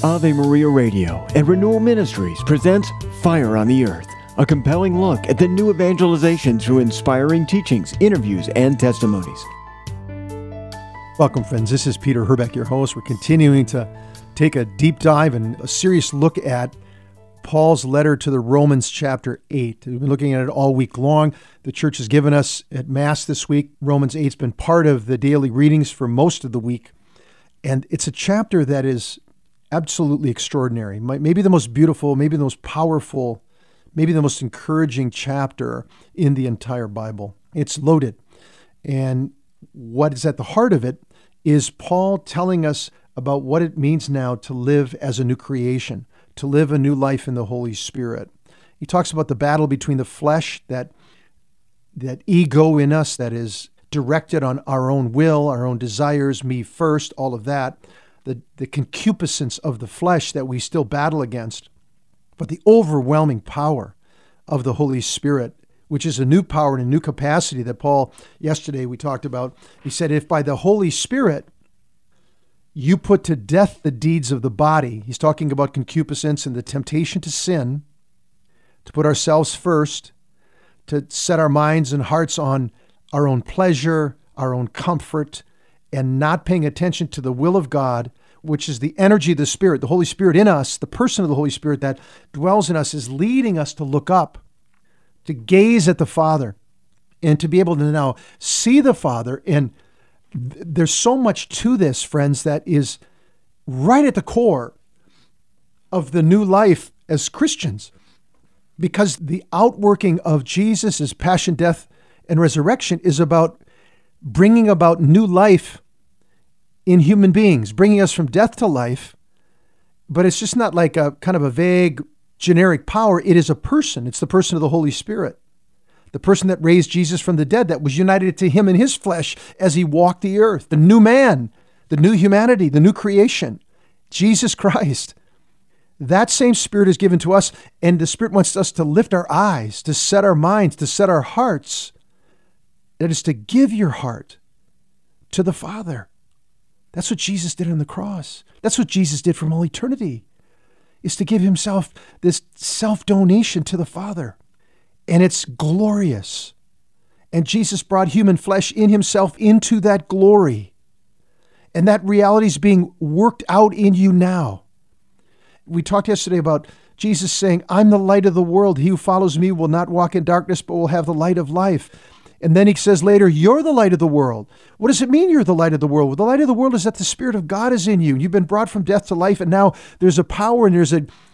Ave Maria Radio and Renewal Ministries presents Fire on the Earth, a compelling look at the new evangelization through inspiring teachings, interviews, and testimonies. Welcome, friends. This is Peter Herbeck, your host. We're continuing to take a deep dive and a serious look at Paul's letter to the Romans chapter 8. We've been looking at it all week long. The church has given us at Mass this week. Romans 8's been part of the daily readings for most of the week. And it's a chapter that is absolutely extraordinary. Maybe the most beautiful, maybe the most powerful, maybe the most encouraging chapter in the entire Bible. It's loaded. And what is at the heart of it is Paul telling us about what it means now to live as a new creation, to live a new life in the Holy Spirit. He talks about the battle between the flesh, that ego in us that is directed on our own will, our own desires, me first, all of that, the concupiscence of the flesh that we still battle against, but the overwhelming power of the Holy Spirit, which is a new power and a new capacity that Paul, yesterday we talked about. He said, if by the Holy Spirit you put to death the deeds of the body, he's talking about concupiscence and the temptation to sin, to put ourselves first, to set our minds and hearts on our own pleasure, our own comfort, and not paying attention to the will of God, which is the energy of the Spirit. The Holy Spirit in us, the person of the Holy Spirit that dwells in us, is leading us to look up, to gaze at the Father, and to be able to now see the Father. And there's so much to this, friends, that is right at the core of the new life as Christians, because the outworking of Jesus' passion, death, and resurrection is about bringing about new life in human beings, bringing us from death to life. But it's just not like a kind of a vague, generic power. It is a person. It's the person of the Holy Spirit. The person that raised Jesus from the dead, that was united to him in his flesh as he walked the earth. The new man, the new humanity, the new creation, Jesus Christ. That same Spirit is given to us, and the Spirit wants us to lift our eyes, to set our minds, to set our hearts. That is to give your heart to the Father. That's what Jesus did on the cross. That's what Jesus did from all eternity, is to give himself, this self-donation to the Father. And it's glorious. And Jesus brought human flesh in himself into that glory. And that reality is being worked out in you now. We talked yesterday about Jesus saying, I'm the light of the world. He who follows me will not walk in darkness, but will have the light of life. And then he says later, you're the light of the world. What does it mean you're the light of the world? Well, the light of the world is that the Spirit of God is in you. You've been brought from death to life, and now there's a power and there's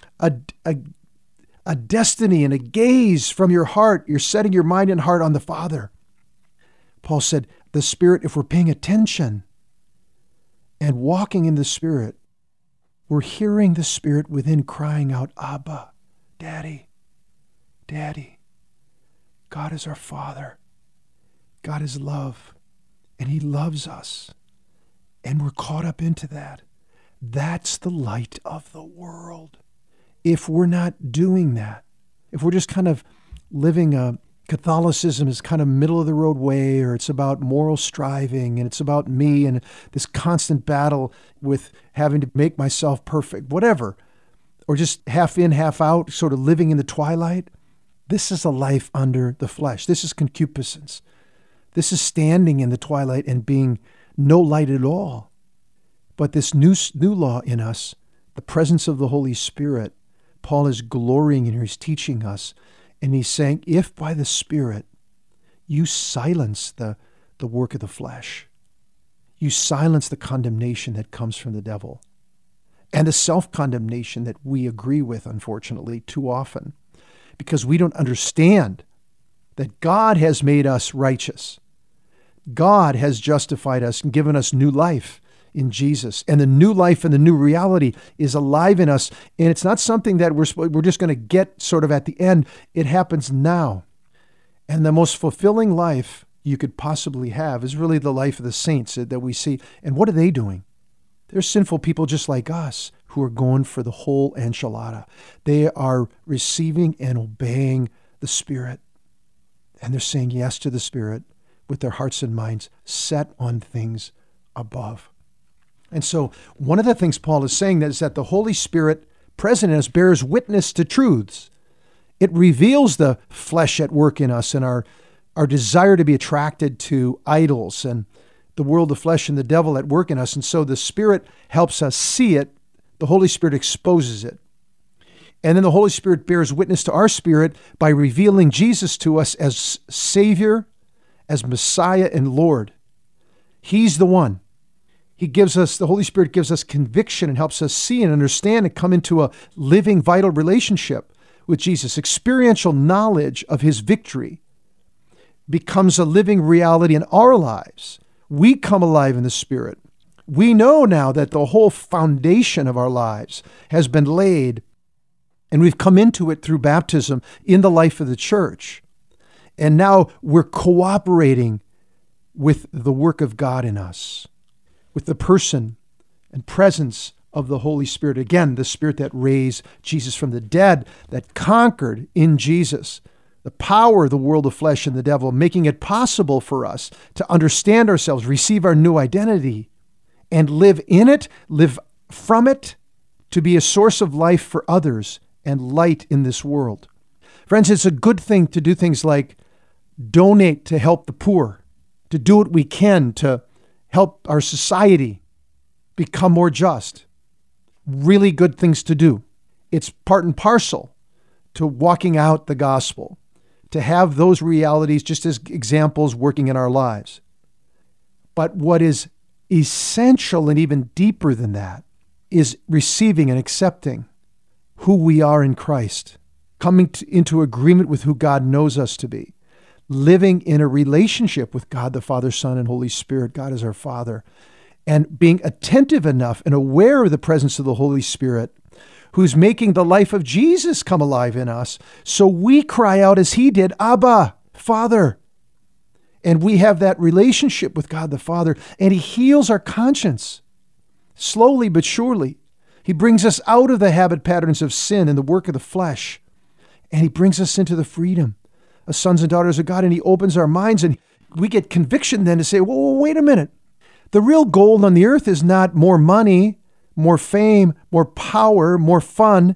a destiny and a gaze from your heart. You're setting your mind and heart on the Father. Paul said, the Spirit, if we're paying attention and walking in the Spirit, we're hearing the Spirit within crying out, Abba, Daddy, Daddy. God is our Father. God is love, and he loves us, and we're caught up into that. That's the light of the world. If we're not doing that, if we're just kind of living Catholicism is kind of middle-of-the-road way, or it's about moral striving, and it's about me, and this constant battle with having to make myself perfect, whatever, or just half in, half out, sort of living in the twilight, this is a life under the flesh. This is concupiscence. This is standing in the twilight and being no light at all. But this new law in us, the presence of the Holy Spirit, Paul is glorying in, he's teaching us. And he's saying, if by the Spirit you silence the work of the flesh, you silence the condemnation that comes from the devil, and the self-condemnation that we agree with, unfortunately, too often, because we don't understand that God has made us righteous. God has justified us and given us new life in Jesus. And the new life and the new reality is alive in us. And it's not something that we're just going to get sort of at the end. It happens now. And the most fulfilling life you could possibly have is really the life of the saints that we see. And what are they doing? They're sinful people just like us who are going for the whole enchilada. They are receiving and obeying the Spirit. And they're saying yes to the Spirit with their hearts and minds set on things above. And so one of the things Paul is saying is that the Holy Spirit present in us bears witness to truths. It reveals the flesh at work in us and our desire to be attracted to idols and the world of flesh and the devil at work in us. And so the Spirit helps us see it. The Holy Spirit exposes it. And then the Holy Spirit bears witness to our spirit by revealing Jesus to us as Savior, as Messiah and Lord. He's the one. The Holy Spirit gives us conviction and helps us see and understand and come into a living, vital relationship with Jesus. Experiential knowledge of his victory becomes a living reality in our lives. We come alive in the Spirit. We know now that the whole foundation of our lives has been laid, and we've come into it through baptism in the life of the church. And now we're cooperating with the work of God in us, with the person and presence of the Holy Spirit. Again, the Spirit that raised Jesus from the dead, that conquered in Jesus the power of the world of flesh and the devil, making it possible for us to understand ourselves, receive our new identity, and live in it, live from it, to be a source of life for others and light in this world. Friends, it's a good thing to do things like donate to help the poor, to do what we can to help our society become more just. Really good things to do. It's part and parcel to walking out the gospel, to have those realities just as examples working in our lives. But what is essential and even deeper than that is receiving and accepting who we are in Christ, coming into agreement with who God knows us to be, living in a relationship with God the Father, Son, and Holy Spirit. God is our Father. And being attentive enough and aware of the presence of the Holy Spirit, who's making the life of Jesus come alive in us, so we cry out as he did, Abba, Father. And we have that relationship with God the Father, and he heals our conscience, slowly but surely. He brings us out of the habit patterns of sin and the work of the flesh, and he brings us into the freedom of sons and daughters of God, and he opens our minds, and we get conviction then to say, whoa, wait a minute. The real goal on the earth is not more money, more fame, more power, more fun.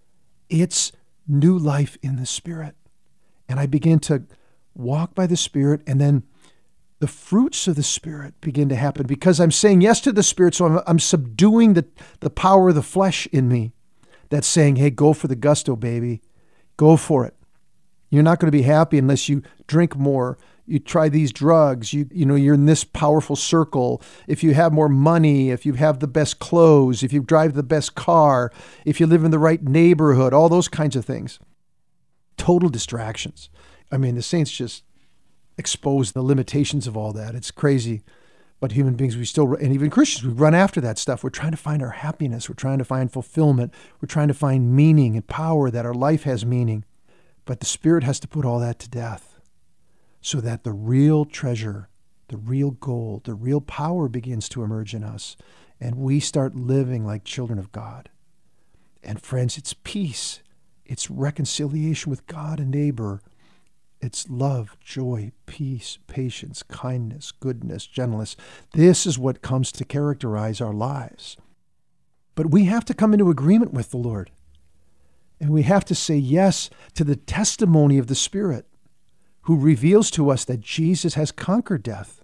It's new life in the Spirit. And I begin to walk by the Spirit, and then the fruits of the Spirit begin to happen because I'm saying yes to the Spirit, so I'm subduing the power of the flesh in me that's saying, hey, go for the gusto, baby. Go for it. You're not going to be happy unless you drink more. You try these drugs, you're in this powerful circle. If you have more money, if you have the best clothes, if you drive the best car, if you live in the right neighborhood, all those kinds of things. Total distractions. I mean, the saints just expose the limitations of all that. It's crazy. But human beings, and even Christians, we run after that stuff. We're trying to find our happiness. We're trying to find fulfillment. We're trying to find meaning and power, that our life has meaning. But the Spirit has to put all that to death, so that the real treasure, the real gold, the real power begins to emerge in us, and we start living like children of God. And friends, it's peace. It's reconciliation with God and neighbor. It's love, joy, peace, patience, kindness, goodness, gentleness. This is what comes to characterize our lives. But we have to come into agreement with the Lord. And we have to say yes to the testimony of the Spirit, who reveals to us that Jesus has conquered death,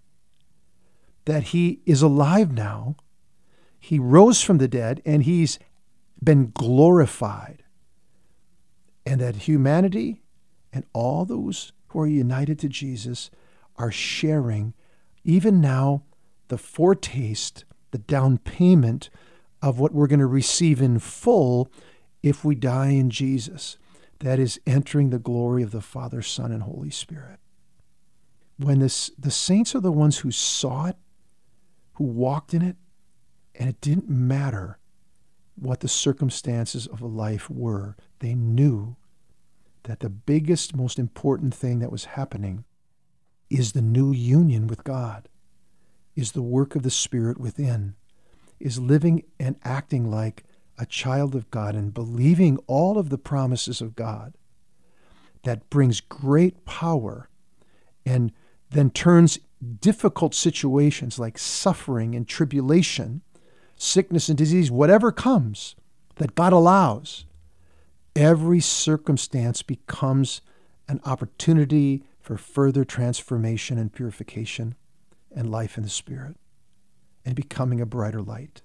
that he is alive now, he rose from the dead, and he's been glorified, and that humanity and all those who are united to Jesus are sharing, even now, the foretaste, the down payment of what we're going to receive in full if we die in Jesus. That is entering the glory of the Father, Son, and Holy Spirit. When the saints are the ones who saw it, who walked in it, and it didn't matter what the circumstances of a life were, they knew that the biggest, most important thing that was happening is the new union with God, is the work of the Spirit within, is living and acting like a child of God and believing all of the promises of God. That brings great power and then turns difficult situations like suffering and tribulation sickness and disease, whatever comes that God allows, every circumstance becomes an opportunity for further transformation and purification and life in the Spirit and becoming a brighter light.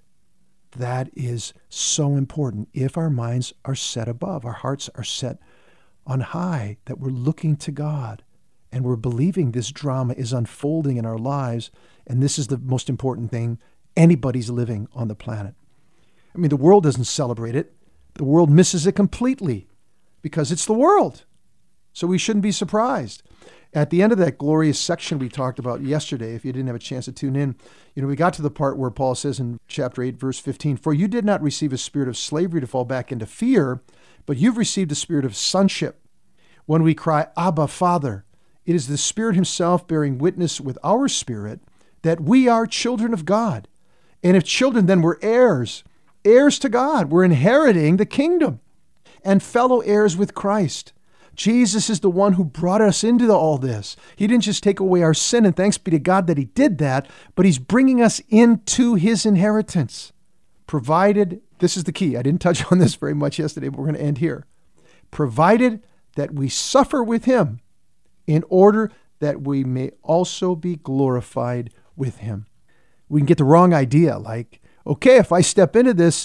That is so important. If our minds are set above, our hearts are set on high, that we're looking to God and we're believing this drama is unfolding in our lives, and this is the most important thing anybody's living on the planet. I mean, the world doesn't celebrate it. The world misses it completely because it's the world. So we shouldn't be surprised. At the end of that glorious section we talked about yesterday, if you didn't have a chance to tune in, we got to the part where Paul says in chapter 8, verse 15, "For you did not receive a spirit of slavery to fall back into fear, but you've received a spirit of sonship. When we cry, 'Abba, Father,' it is the Spirit himself bearing witness with our spirit that we are children of God. And if children, then we're heirs, heirs to God. We're inheriting the kingdom and fellow heirs with Christ." Jesus is the one who brought us into all this. He didn't just take away our sin, and thanks be to God that he did that, but he's bringing us into his inheritance. Provided, this is the key, I didn't touch on this very much yesterday, but we're going to end here. Provided that we suffer with him in order that we may also be glorified with him. We can get the wrong idea, like, okay, if I step into this,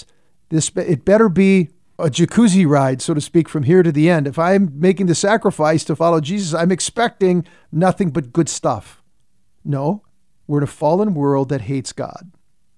it better be a jacuzzi ride, so to speak, from here to the end. If I'm making the sacrifice to follow Jesus, I'm expecting nothing but good stuff. No, we're in a fallen world that hates God.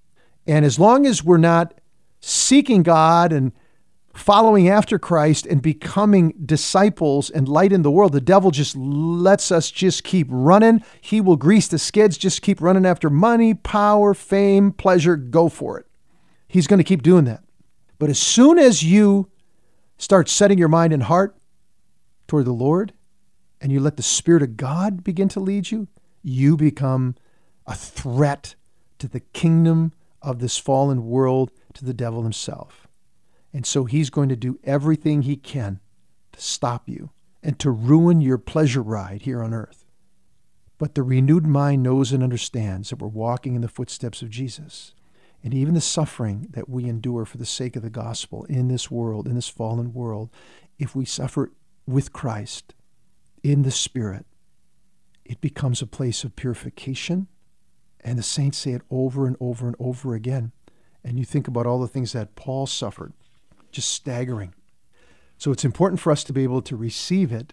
And as long as we're not seeking God and following after Christ and becoming disciples and light in the world, the devil just lets us just keep running. He will grease the skids, just keep running after money, power, fame, pleasure, go for it. He's going to keep doing that. But as soon as you start setting your mind and heart toward the Lord and you let the Spirit of God begin to lead you, you become a threat to the kingdom of this fallen world, to the devil himself. And so he's going to do everything he can to stop you and to ruin your pleasure ride here on earth. But the renewed mind knows and understands that we're walking in the footsteps of Jesus. And even the suffering that we endure for the sake of the gospel in this world, in this fallen world, if we suffer with Christ in the Spirit, it becomes a place of purification. And the saints say it over and over and over again. And you think about all the things that Paul suffered, just staggering. So it's important for us to be able to receive it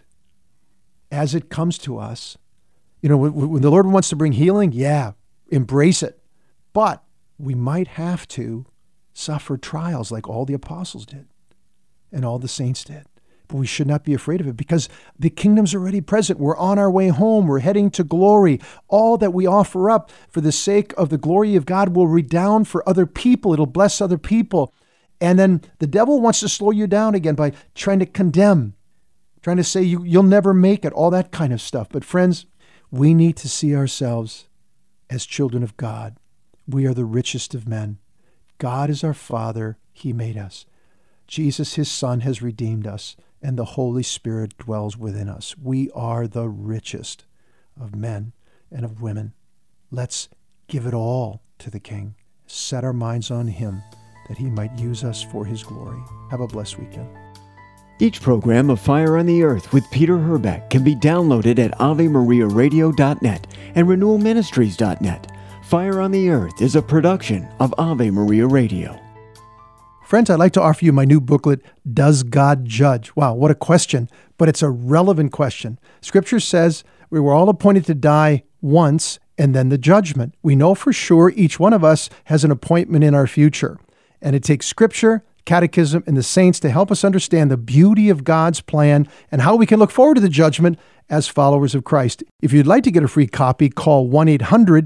as it comes to us. When the Lord wants to bring healing, embrace it. But we might have to suffer trials like all the apostles did and all the saints did. But we should not be afraid of it because the kingdom's already present. We're on our way home. We're heading to glory. All that we offer up for the sake of the glory of God will redound for other people. It'll bless other people. And then the devil wants to slow you down again by trying to condemn, trying to say you'll never make it, all that kind of stuff. But friends, we need to see ourselves as children of God. We are the richest of men. God is our Father. He made us. Jesus, his Son, has redeemed us, and the Holy Spirit dwells within us. We are the richest of men and of women. Let's give it all to the King. Set our minds on him, that he might use us for his glory. Have a blessed weekend. Each program of Fire on the Earth with Peter Herbeck can be downloaded at AveMariaRadio.net and RenewalMinistries.net. Fire on the Earth is a production of Ave Maria Radio. Friends, I'd like to offer you my new booklet, Does God Judge? Wow, what a question, but it's a relevant question. Scripture says we were all appointed to die once and then the judgment. We know for sure each one of us has an appointment in our future. And it takes Scripture, Catechism, and the saints to help us understand the beauty of God's plan and how we can look forward to the judgment as followers of Christ. If you'd like to get a free copy, call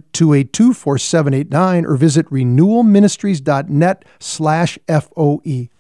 1-800-282-4789 or visit renewalministries.net/FOE.